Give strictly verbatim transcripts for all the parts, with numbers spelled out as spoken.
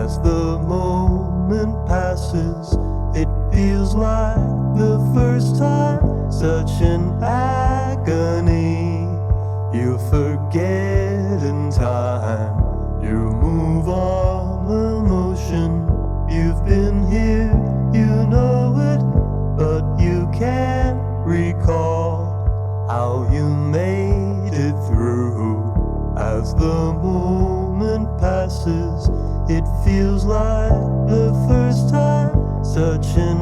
As the moment passes, it feels like the first time, such an agony. You forget in time, you move on emotion. You've been here, you know it, but you can't recall how you made it through. As the moment passes, it feels like the first time, such an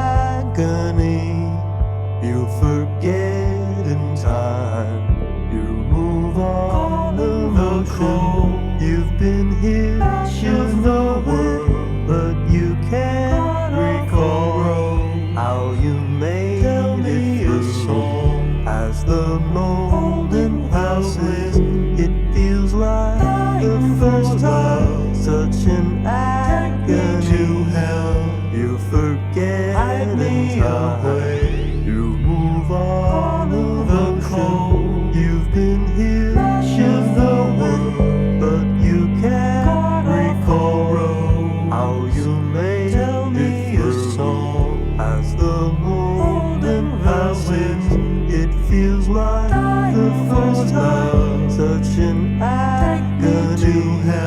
agony. You forget in time, you move on emotion. You've been here, you know it, but you can't recall how you made it through. As the moment passes, it feels like the first time, such an agony. You forget in time, you move on emotion. You've been here, you know it, but you can't recall how you made it through. As the moment passes, it feels like the first time, such an agony.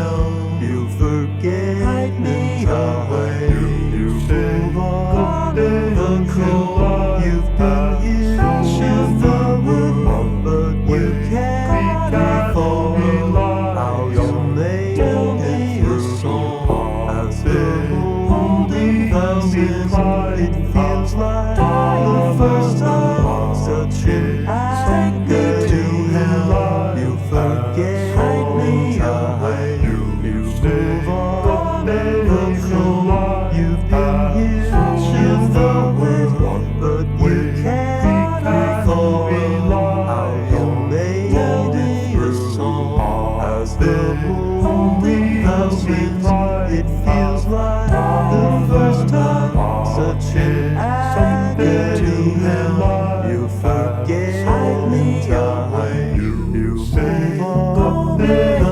You forget in time, you move on emotion. You've been here, you know it, but you can't recall how you made it through. As the moment passes, it feels like the first time, such an agony. You forget in time, you move on emotion. You've been here, you know it, but you can't recall how you made it through. As the moment passes, it feels like the first time, such an agony. You forget in time, you move on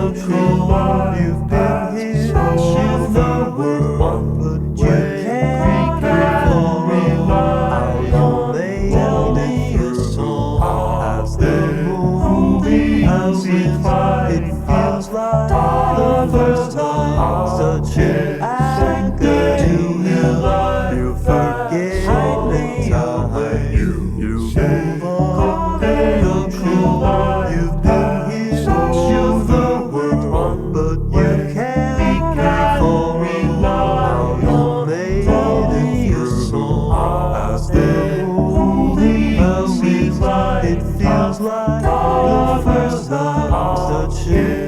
emotion. You've been here, you know it, but you can't recall how you made it through. As the moment passes, it feels like the first time, such an agony. You forget in time, you move on emotion. You've been here, you know it, but you can't recall how you made it through. As the moment passes, it feels like the first time, such an